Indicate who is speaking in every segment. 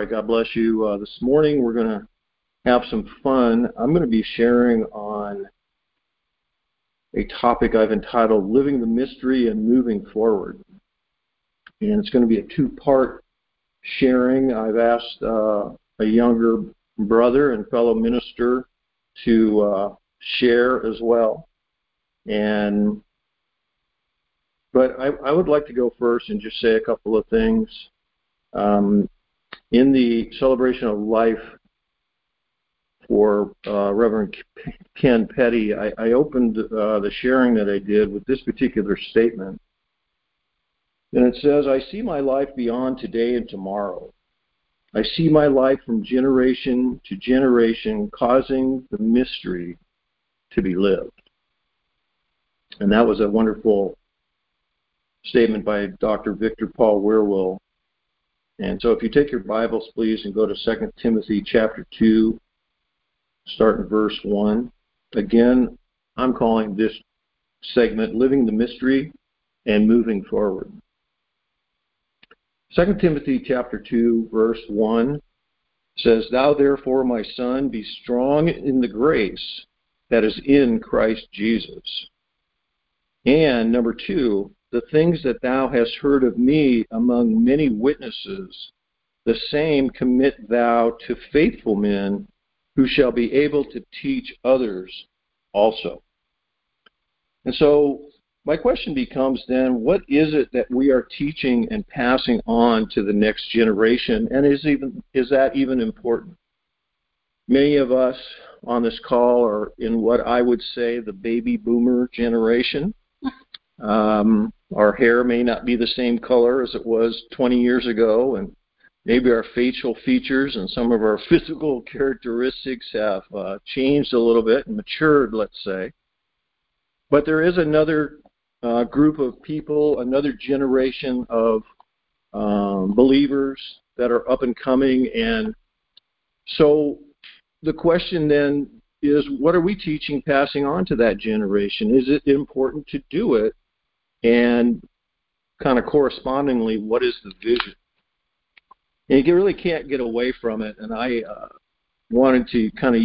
Speaker 1: right, God bless you. This morning we're going to have some fun. I'm going to be sharing on a topic I've entitled Living the Mystery and Moving Forward. And it's going to be a two-part sharing. I've asked a younger brother and fellow minister to share as well. But I would like to go first and just say a couple of things. In the celebration of life for Reverend Ken Petty, I opened the sharing that I did with this particular statement. And it says, I see my life beyond today and tomorrow. I see my life from generation to generation, causing the mystery to be lived. And that was a wonderful statement by Dr. Victor Paul Wierwille. And so if you take your Bibles, please, and go to 2 Timothy chapter 2, start in verse 1. Again, I'm calling this segment Living the Mystery and Moving Forward. 2 Timothy chapter 2, verse 1 says, Thou therefore, my son, be strong in the grace that is in Christ Jesus. And number 2, the things that thou hast heard of me among many witnesses, the same commit thou to faithful men who shall be able to teach others also. And so my question becomes then, what is it that we are teaching and passing on to the next generation, and is that even important? Many of us on this call are in what I would say the baby boomer generation. Our hair may not be the same color as it was 20 years ago, and maybe our facial features and some of our physical characteristics have changed a little bit and matured, let's say. But there is another group of people, another generation of believers that are up and coming. And so the question then is, what are we teaching, passing on to that generation? Is it important to do it? And kind of correspondingly, what is the vision? And you really can't get away from it. And I wanted to kind of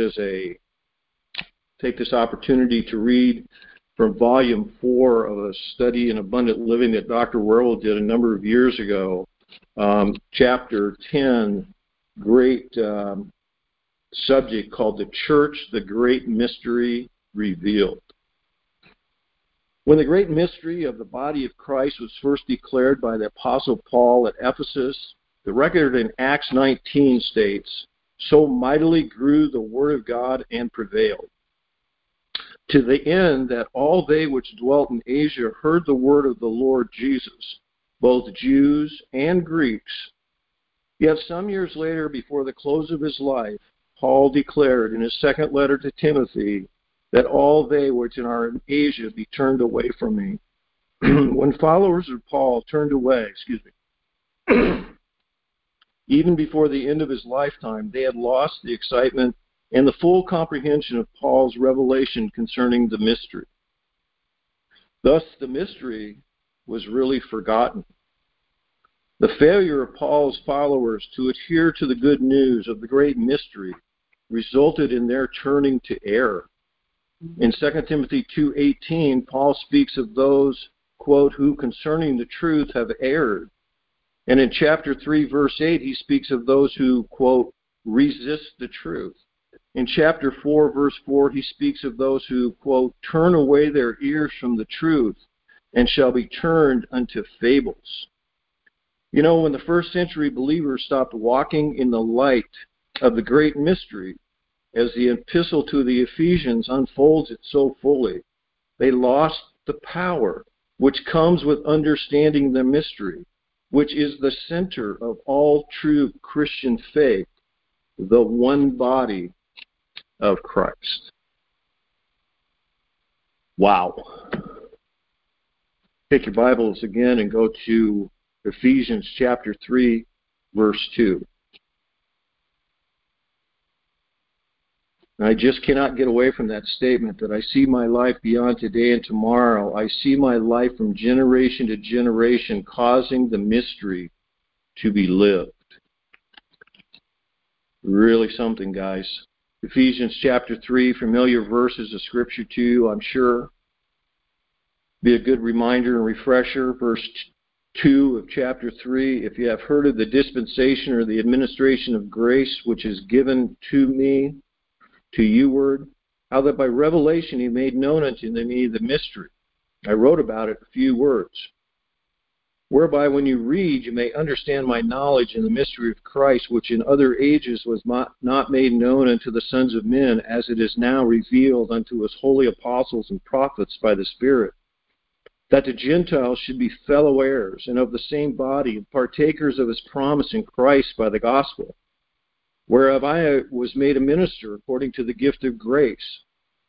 Speaker 1: take this opportunity to read from volume 4 of a study in abundant living that Dr. Wierwille did a number of years ago. Chapter 10, great subject called The Church, the Great Mystery Revealed. When the great mystery of the body of Christ was first declared by the Apostle Paul at Ephesus, the record in Acts 19 states, so mightily grew the word of God and prevailed, to the end that all they which dwelt in Asia heard the word of the Lord Jesus, both Jews and Greeks. Yet some years later, before the close of his life, Paul declared in his second letter to Timothy that all they which are in Asia be turned away from me. When followers of Paul turned away, even before the end of his lifetime, they had lost the excitement and the full comprehension of Paul's revelation concerning the mystery. Thus, the mystery was really forgotten. The failure of Paul's followers to adhere to the good news of the great mystery resulted in their turning to error. In 2 Timothy 2:18, Paul speaks of those, quote, who concerning the truth have erred. And in chapter 3, verse 8, he speaks of those who, quote, resist the truth. In chapter 4, verse 4, he speaks of those who, quote, turn away their ears from the truth and shall be turned unto fables. You know, when the first century believers stopped walking in the light of the great mystery, as the epistle to the Ephesians unfolds it so fully, they lost the power which comes with understanding the mystery, which is the center of all true Christian faith, the one body of Christ. Wow. Take your Bibles again and go to Ephesians chapter 3, verse 2. I just cannot get away from that statement that I see my life beyond today and tomorrow. I see my life from generation to generation, causing the mystery to be lived. Really something, guys. Ephesians chapter 3, familiar verses of Scripture too, I'm sure. Be a good reminder and refresher. Verse 2 of chapter 3, if you have heard of the dispensation or the administration of grace which is given to me, to youward, how that by revelation he made known unto me the mystery. I wrote about it a few words. Whereby when you read, you may understand my knowledge in the mystery of Christ, which in other ages was not made known unto the sons of men, as it is now revealed unto his holy apostles and prophets by the Spirit, that the Gentiles should be fellow heirs and of the same body, and partakers of his promise in Christ by the gospel, whereof I was made a minister according to the gift of grace.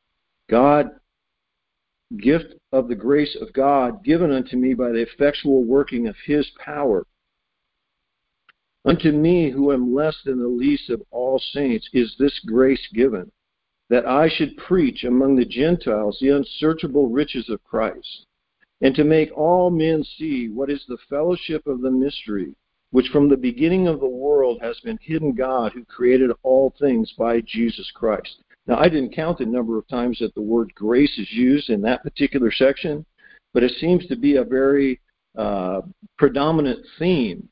Speaker 1: Gift of the grace of God given unto me by the effectual working of his power. Unto me, who am less than the least of all saints, is this grace given, that I should preach among the Gentiles the unsearchable riches of Christ, and to make all men see what is the fellowship of the mystery, which from the beginning of the world has been hidden God, who created all things by Jesus Christ. Now, I didn't count the number of times that the word grace is used in that particular section, but it seems to be a very predominant theme,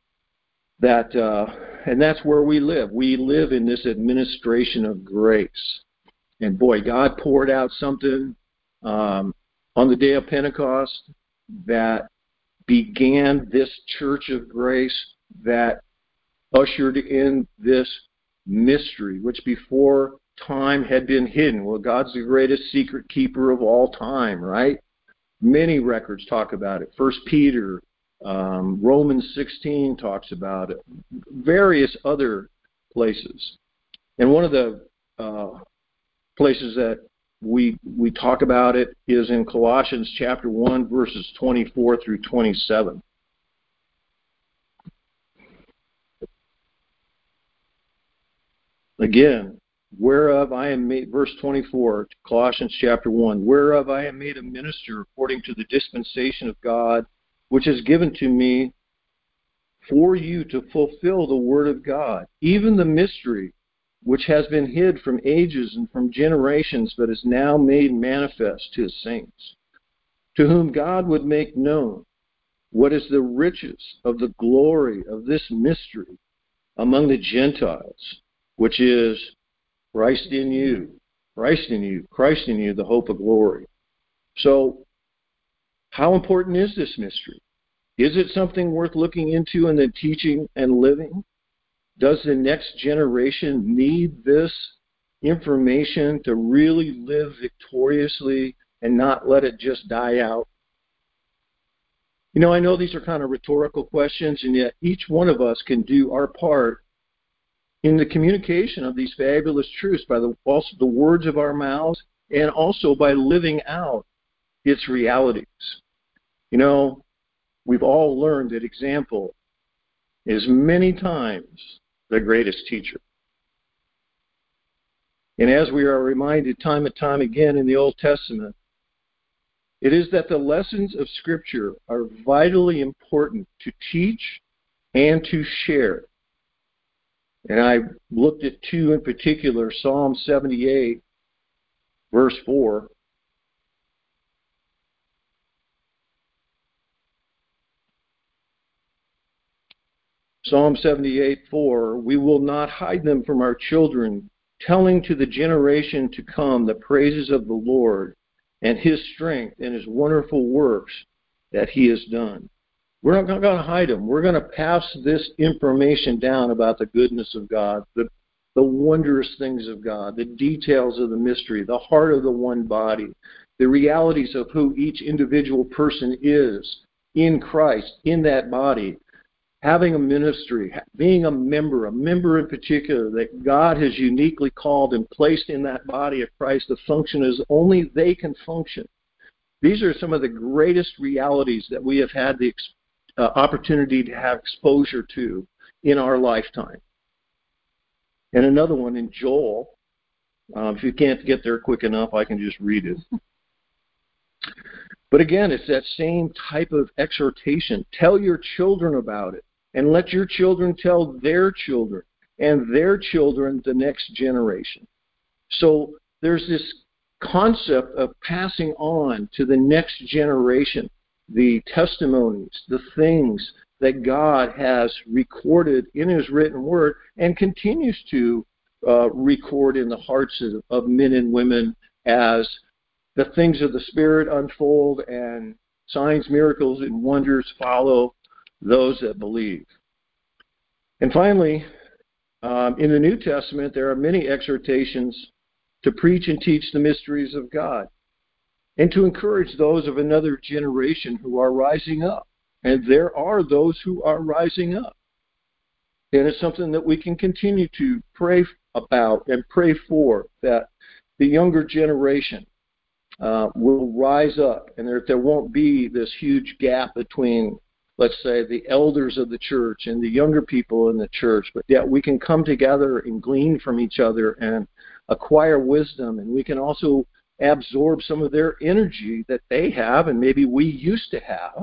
Speaker 1: and that's where we live. We live in this administration of grace. And boy, God poured out something on the day of Pentecost that began this church of grace, that ushered in this mystery, which before time had been hidden. Well, God's the greatest secret keeper of all time, right? Many records talk about it. 1 Peter, Romans 16 talks about it. Various other places. And one of the places that we talk about it is in Colossians chapter 1, verses 24 through 27. Again, whereof I am made, verse 24, Colossians chapter 1, whereof I am made a minister according to the dispensation of God, which is given to me for you to fulfill the word of God, even the mystery which has been hid from ages and from generations, but is now made manifest to his saints, to whom God would make known what is the riches of the glory of this mystery among the Gentiles, which is Christ in you, Christ in you, Christ in you, the hope of glory. So, how important is this mystery? Is it something worth looking into and then teaching and living? Does the next generation need this information to really live victoriously and not let it just die out? You know, I know these are kind of rhetorical questions, and yet each one of us can do our part in the communication of these fabulous truths by also the words of our mouths and also by living out its realities. You know, we've all learned that example is many times the greatest teacher. And as we are reminded time and time again in the Old Testament, it is that the lessons of Scripture are vitally important to teach and to share. And I looked at two in particular, Psalm 78, verse 4. Psalm 78, 4, we will not hide them from our children, telling to the generation to come the praises of the Lord and his strength and his wonderful works that he has done. We're not going to hide them. We're going to pass this information down about the goodness of God, the wondrous things of God, the details of the mystery, the heart of the one body, the realities of who each individual person is in Christ, in that body, having a ministry, being a member in particular that God has uniquely called and placed in that body of Christ to function as only they can function. These are some of the greatest realities that we have had the opportunity to have exposure to in our lifetime. And another one in Joel, if you can't get there quick enough, I can just read it. But again, it's that same type of exhortation. Tell your children about it, and let your children tell their children. and their children the next generation. So there's this concept of passing on to the next generation the testimonies, the things that God has recorded in His written word and continues to record in the hearts of men and women as the things of the Spirit unfold and signs, miracles, and wonders follow those that believe. And finally, in the New Testament, there are many exhortations to preach and teach the mysteries of God and to encourage those of another generation who are rising up. And there are those who are rising up. And it's something that we can continue to pray about and pray for, that the younger generation will rise up, and there won't be this huge gap between, let's say, the elders of the church and the younger people in the church, but yet we can come together and glean from each other and acquire wisdom, and we can also absorb some of their energy that they have and maybe we used to have.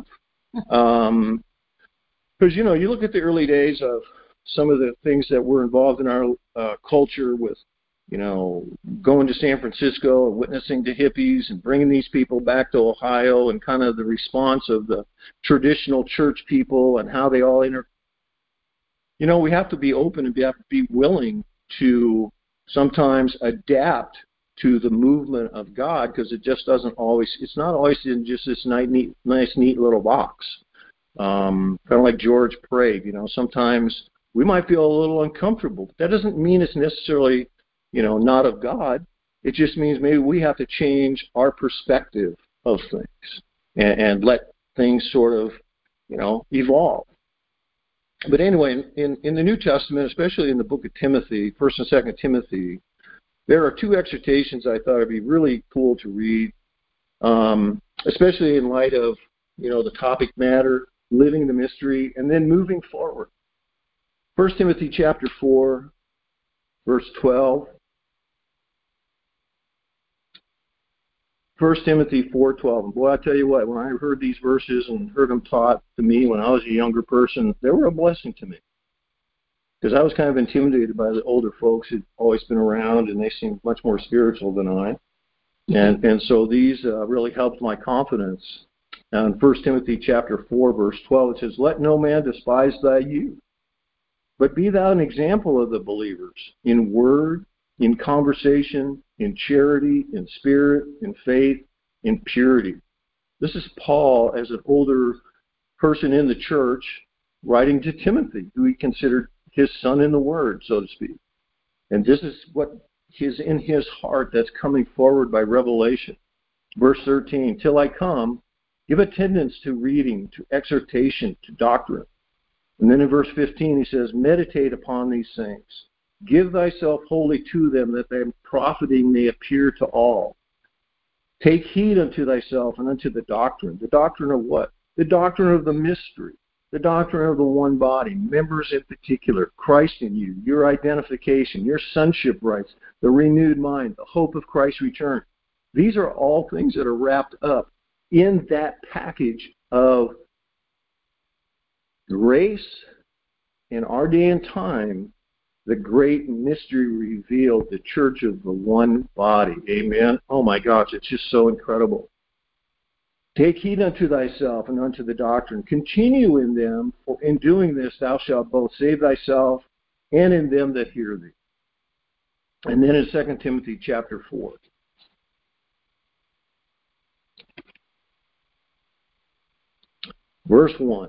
Speaker 1: Because, you look at the early days of some of the things that were involved in our culture with, going to San Francisco and witnessing to hippies and bringing these people back to Ohio, and kind of the response of the traditional church people and how they all we have to be open and we have to be willing to sometimes adapt to the movement of God, because it's not always in just this nice, neat little box. Kind of like George Prague, sometimes we might feel a little uncomfortable. That doesn't mean it's necessarily, not of God. It just means maybe we have to change our perspective of things and let things sort of, evolve. But anyway, in the New Testament, especially in the book of Timothy, 1st and 2nd Timothy, there are two exhortations I thought would be really cool to read, especially in light of, the topic matter, living the mystery, and then moving forward. 1 Timothy chapter 4, verse 12. 1 Timothy 4:12. And boy, I tell you what, when I heard these verses and heard them taught to me when I was a younger person, they were a blessing to me. Because I was kind of intimidated by the older folks who'd always been around, and they seemed much more spiritual than I. And so these really helped my confidence. In 1 Timothy chapter 4, verse 12, it says, "Let no man despise thy youth, but be thou an example of the believers in word, in conversation, in charity, in spirit, in faith, in purity." This is Paul, as an older person in the church, writing to Timothy, who he considered his son in the word, so to speak. And this is what is in his heart that's coming forward by revelation. Verse 13, "Till I come, give attendance to reading, to exhortation, to doctrine." And then in verse 15 he says, "Meditate upon these things. Give thyself wholly to them, that thy profiting may appear to all. Take heed unto thyself and unto the doctrine." The doctrine of what? The doctrine of the mystery. The doctrine of the one body, members in particular, Christ in you, your identification, your sonship rights, the renewed mind, the hope of Christ's return. These are all things that are wrapped up in that package of grace in our day and time, the great mystery revealed, the church of the one body. Amen? Oh my gosh, it's just so incredible. "Take heed unto thyself and unto the doctrine. Continue in them, for in doing this thou shalt both save thyself and in them that hear thee." And then in 2 Timothy chapter 4. Verse 1.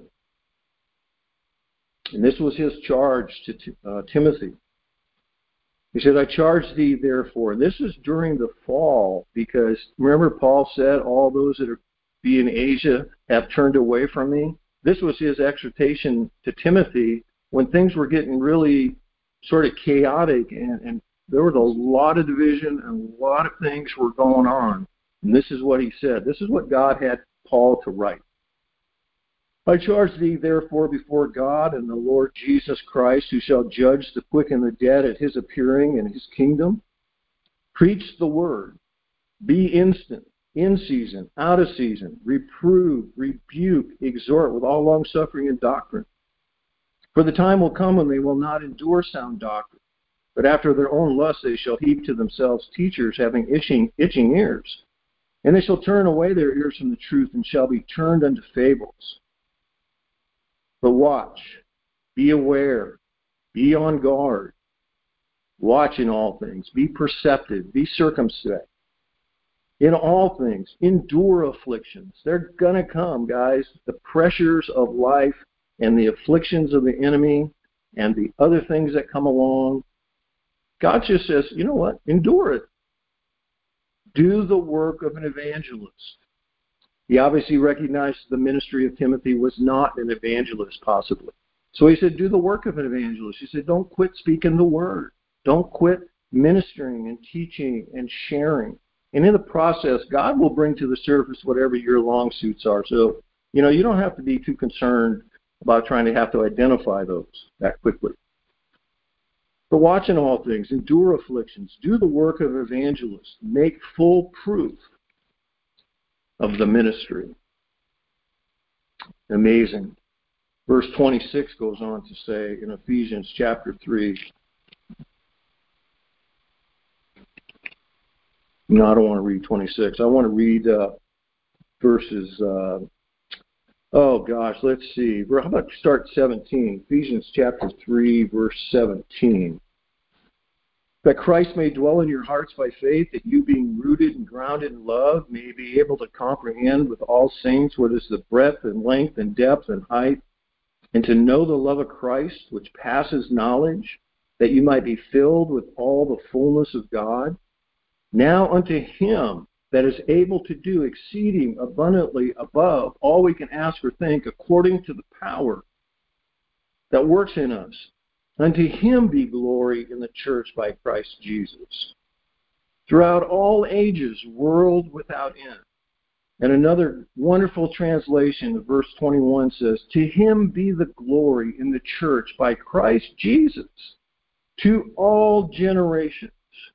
Speaker 1: And this was his charge to Timothy. He said, "I charge thee therefore." And this is during the fall, because remember Paul said, "All those that be in Asia have turned away from me." This was his exhortation to Timothy when things were getting really sort of chaotic, and there was a lot of division and a lot of things were going on. And this is what he said. This is what God had Paul to write. "I charge thee therefore before God and the Lord Jesus Christ, who shall judge the quick and the dead at his appearing in his kingdom. Preach the word. Be instant, in season, out of season. Reprove, rebuke, exhort with all longsuffering and doctrine. For the time will come when they will not endure sound doctrine, but after their own lust they shall heap to themselves teachers having itching ears. And they shall turn away their ears from the truth and shall be turned unto fables. But watch, be aware, be on guard. Watch in all things, be perceptive, be circumspect. In all things, endure afflictions. They're going to come, guys. The pressures of life and the afflictions of the enemy and the other things that come along. God just says, you know what? Endure it. Do the work of an evangelist. He obviously recognized the ministry of Timothy was not an evangelist, possibly. So he said, do the work of an evangelist. He said, don't quit speaking the word. Don't quit ministering and teaching and sharing. And in the process, God will bring to the surface whatever your long suits are. So, you don't have to be too concerned about trying to have to identify those that quickly. But watch in all things, endure afflictions, do the work of evangelists, make full proof of the ministry. Amazing. Verse 26 goes on to say in Ephesians chapter 3, no, I don't want to read 26. I want to read verses, let's see. How about start 17? Ephesians chapter 3, verse 17. That Christ may dwell in your hearts by faith, that you being rooted and grounded in love may be able to comprehend with all saints what is the breadth and length and depth and height, and to know the love of Christ, which passes knowledge, that you might be filled with all the fullness of God. Now unto him that is able to do exceeding abundantly above all we can ask or think, according to the power that works in us. Unto him be glory in the church by Christ Jesus, throughout all ages, world without end. And another wonderful translation of verse 21 says, to him be the glory in the church by Christ Jesus, to all generations,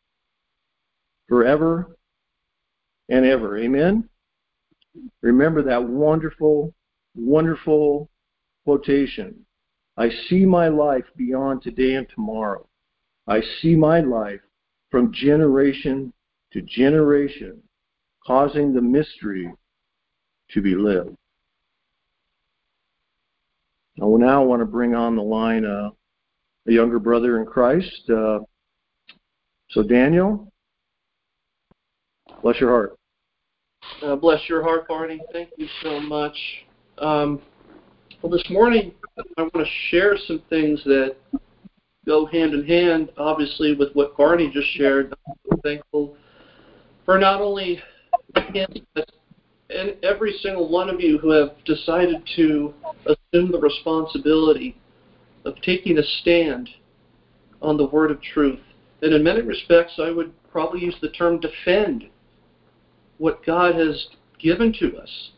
Speaker 1: forever and ever. Amen? Remember that wonderful, wonderful quotation. I see my life beyond today and tomorrow. I see my life from generation to generation, causing the mystery to be lived. Now I want to bring on the line a younger brother in Christ. So Daniel, bless your heart.
Speaker 2: Bless your heart, Barney. Thank you so much. Well, this morning I want to share some things that go hand in hand, obviously, with what Barney just shared. I'm thankful for not only him, but and every single one of you who have decided to assume the responsibility of taking a stand on the word of truth. And in many respects, I would probably use the term defend what God has given to us.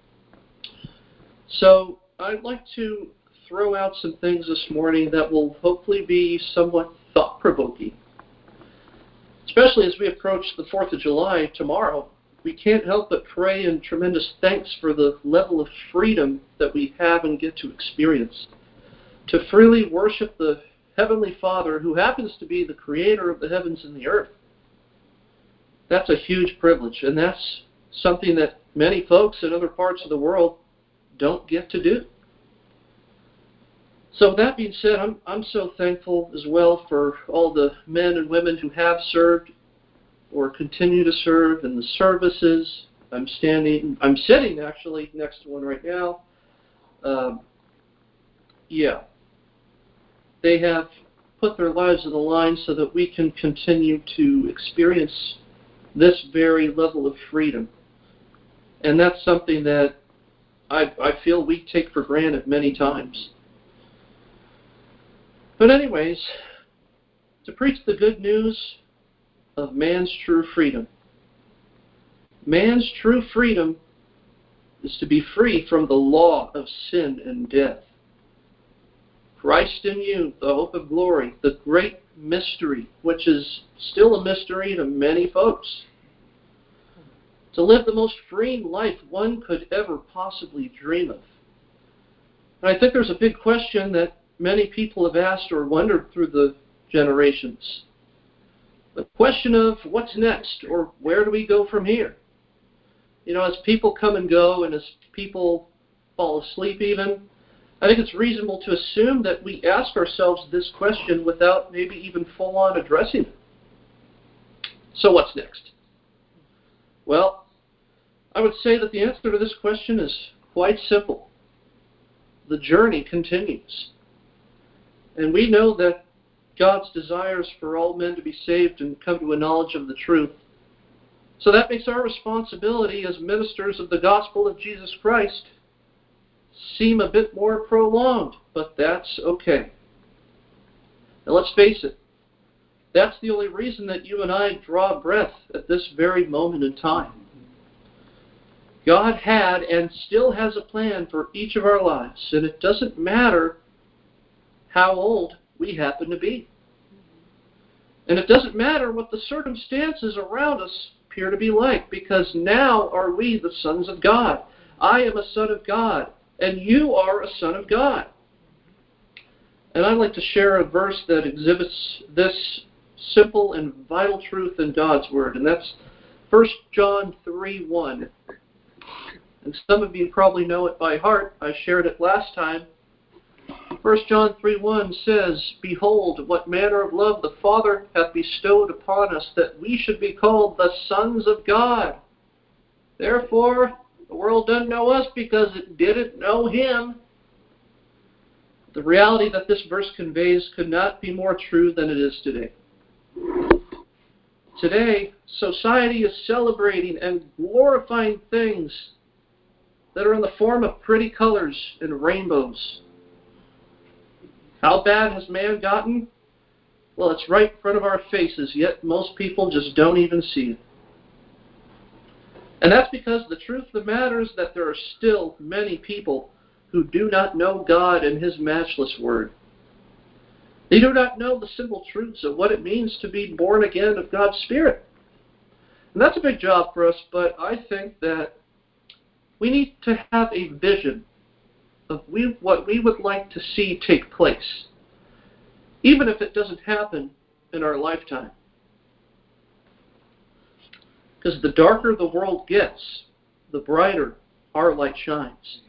Speaker 2: So I'd like to throw out some things this morning that will hopefully be somewhat thought-provoking. Especially as we approach the 4th of July tomorrow, we can't help but pray in tremendous thanks for the level of freedom that we have and get to experience. To freely worship the Heavenly Father, who happens to be the creator of the heavens and the earth. That's a huge privilege, and that's something that many folks in other parts of the world don't get to do. So that being said, I'm so thankful as well for all the men and women who have served or continue to serve in the services. I'm sitting actually next to one right now. They have put their lives on the line so that we can continue to experience this very level of freedom. And that's something that I feel we take for granted many times. But anyways, to preach the good news of man's true freedom. Man's true freedom is to be free from the law of sin and death. Christ in you, the hope of glory, the great mystery, which is still a mystery to many folks. To live the most freeing life one could ever possibly dream of. And I think there's a big question that many people have asked or wondered through the generations. The question of what's next, or where do we go from here? You know, as people come and go, and as people fall asleep even, I think it's reasonable to assume that we ask ourselves this question without maybe even full-on addressing it. So what's next? Well, I would say that the answer to this question is quite simple. The journey continues. And we know that God's desires for all men to be saved and come to a knowledge of the truth. So that makes our responsibility as ministers of the gospel of Jesus Christ seem a bit more prolonged, but that's okay. Now let's face it, that's the only reason that you and I draw breath at this very moment in time. God had and still has a plan for each of our lives, and it doesn't matter how old we happen to be. And it doesn't matter what the circumstances around us appear to be like, because now are we the sons of God. I am a son of God, and you are a son of God. And I'd like to share a verse that exhibits this simple and vital truth in God's Word, and that's 1 John 3:1. And some of you probably know it by heart. I shared it last time. 1 John 3:1 says, "Behold, what manner of love the Father hath bestowed upon us, that we should be called the sons of God. Therefore, the world doesn't know us because it didn't know Him." The reality that this verse conveys could not be more true than it is today. Today, society is celebrating and glorifying things that are in the form of pretty colors and rainbows. How bad has man gotten? Well, it's right in front of our faces, yet most people just don't even see it. And that's because the truth of the matter is that there are still many people who do not know God and His matchless Word. They do not know the simple truths of what it means to be born again of God's Spirit. And that's a big job for us, but I think that we need to have a vision of what we would like to see take place, even if it doesn't happen in our lifetime. Because the darker the world gets, the brighter our light shines.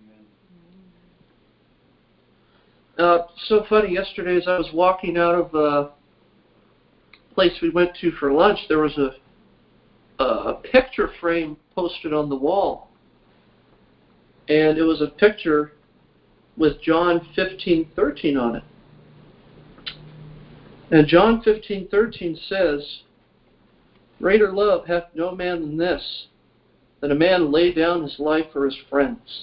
Speaker 2: So funny, yesterday as I was walking out of a place we went to for lunch, there was a picture frame posted on the wall. And it was a picture with John 15:13 on it. And John 15:13 says, "Greater love hath no man than this, that a man lay down his life for his friends."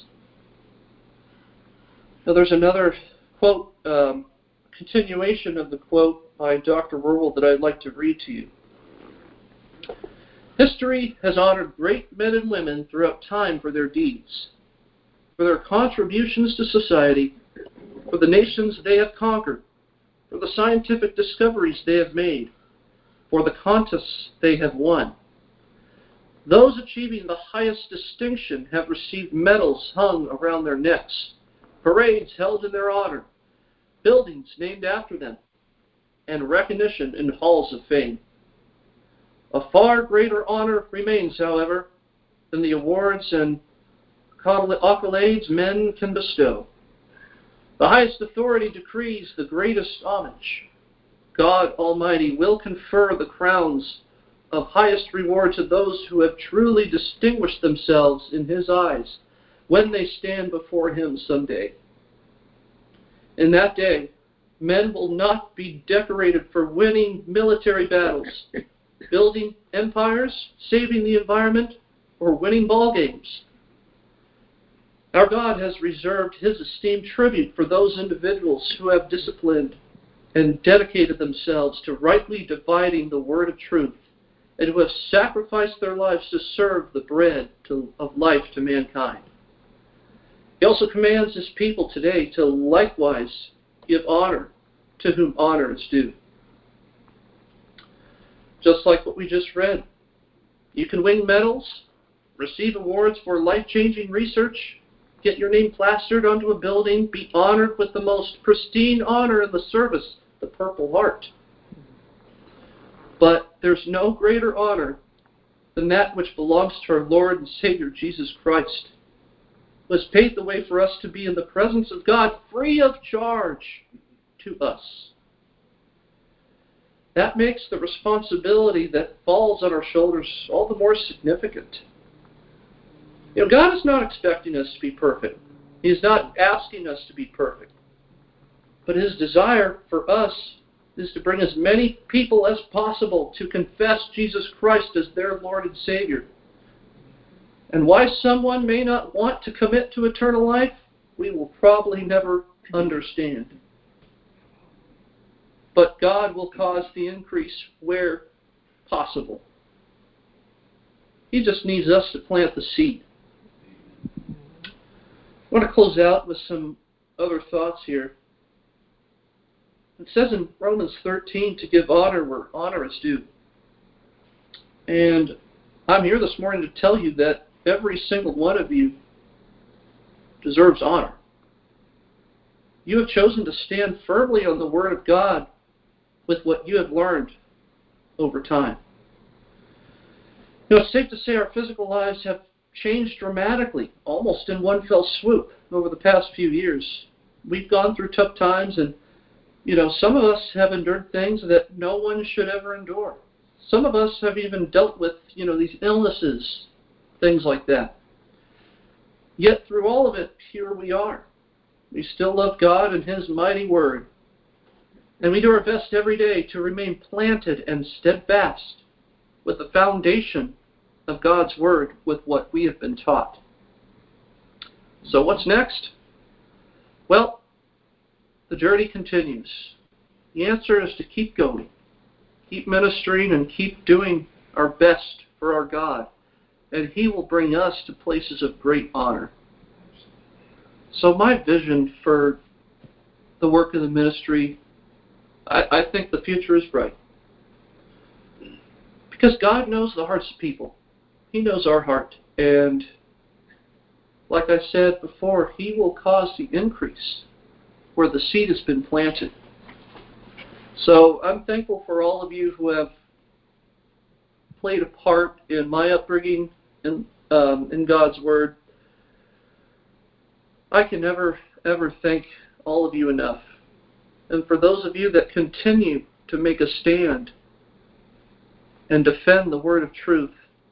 Speaker 2: Now there's another quote, continuation of the quote by Dr. Rowell that I'd like to read to you. "History has honored great men and women throughout time for their deeds, for their contributions to society, for the nations they have conquered, for the scientific discoveries they have made, for the contests they have won. Those achieving the highest distinction have received medals hung around their necks, parades held in their honor, buildings named after them, and recognition in halls of fame. A far greater honor remains, however, than the awards and accolades men can bestow. The highest authority decrees the greatest homage. God Almighty will confer the crowns of highest reward to those who have truly distinguished themselves in His eyes when they stand before Him someday. In that day, men will not be decorated for winning military battles, building empires, saving the environment, or winning ball games. Our God has reserved His esteemed tribute for those individuals who have disciplined and dedicated themselves to rightly dividing the word of truth, and who have sacrificed their lives to serve the bread of life to mankind. He also commands His people today to likewise give honor to whom honor is due. Just like what we just read, you can win medals, receive awards for life-changing research, get your name plastered onto a building, be honored with the most pristine honor in the service, the Purple Heart. But there's no greater honor than that which belongs to our Lord and Savior Jesus Christ, who has paved the way for us to be in the presence of God free of charge to us. That makes the responsibility that falls on our shoulders all the more significant. God is not expecting us to be perfect. He is not asking us to be perfect. But His desire for us is to bring as many people as possible to confess Jesus Christ as their Lord and Savior. And why someone may not want to commit to eternal life, we will probably never understand. But God will cause the increase where possible. He just needs us to plant the seed. I want to close out with some other thoughts here. It says in Romans 13 to give honor where honor is due. And I'm here this morning to tell you that every single one of you deserves honor. You have chosen to stand firmly on the Word of God with what you have learned over time. It's safe to say our physical lives have changed dramatically, almost in one fell swoop, over the past few years. We've gone through tough times, and some of us have endured things that no one should ever endure. Some of us have even dealt with, these illnesses, things like that. Yet through all of it, here we are. We still love God and His mighty Word. And we do our best every day to remain planted and steadfast with the foundation of God's Word with what we have been taught. So what's next? Well, the journey continues. The answer is to keep going, keep ministering, and keep doing our best for our God. And He will bring us to places of great honor. So my vision for the work of the ministry, I think the future is bright. Because God knows the hearts of people. He knows our heart. And like I said before, He will cause the increase where the seed has been planted. So I'm thankful for all of you who have played a part in my upbringing in God's Word. I can never, ever thank all of you enough. And for those of you that continue to make a stand and defend the word of truth,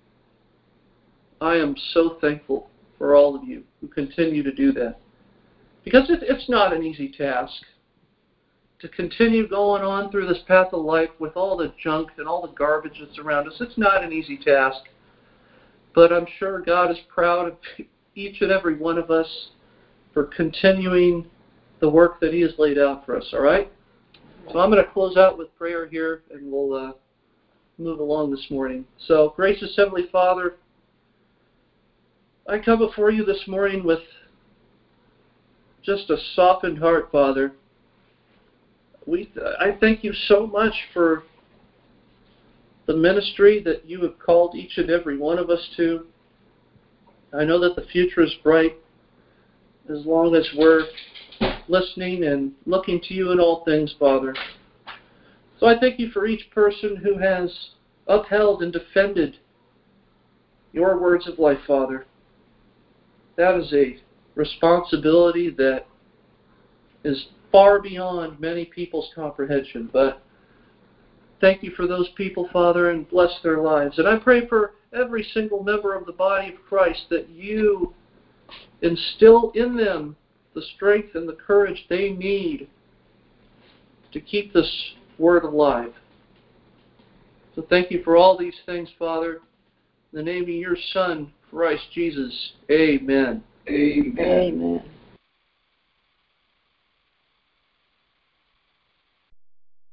Speaker 2: I am so thankful for all of you who continue to do that. Because it's not an easy task to continue going on through this path of life with all the junk and all the garbage that's around us. It's not an easy task. But I'm sure God is proud of each and every one of us for continuing the work that He has laid out for us, all right? So I'm going to close out with prayer here, and we'll move along this morning. So, gracious Heavenly Father, I come before you this morning with just a softened heart, Father. I thank you so much for the ministry that you have called each and every one of us to. I know that the future is bright as long as we're listening and looking to you in all things, Father. So I thank you for each person who has upheld and defended your words of life, Father. That is a responsibility that is far beyond many people's comprehension. But thank you for those people, Father, and bless their lives. And I pray for every single member of the body of Christ that you instill in them the strength and the courage they need to keep this word alive. So thank you for all these things, Father. In the name of your Son, Christ Jesus. Amen.
Speaker 3: Amen. Amen.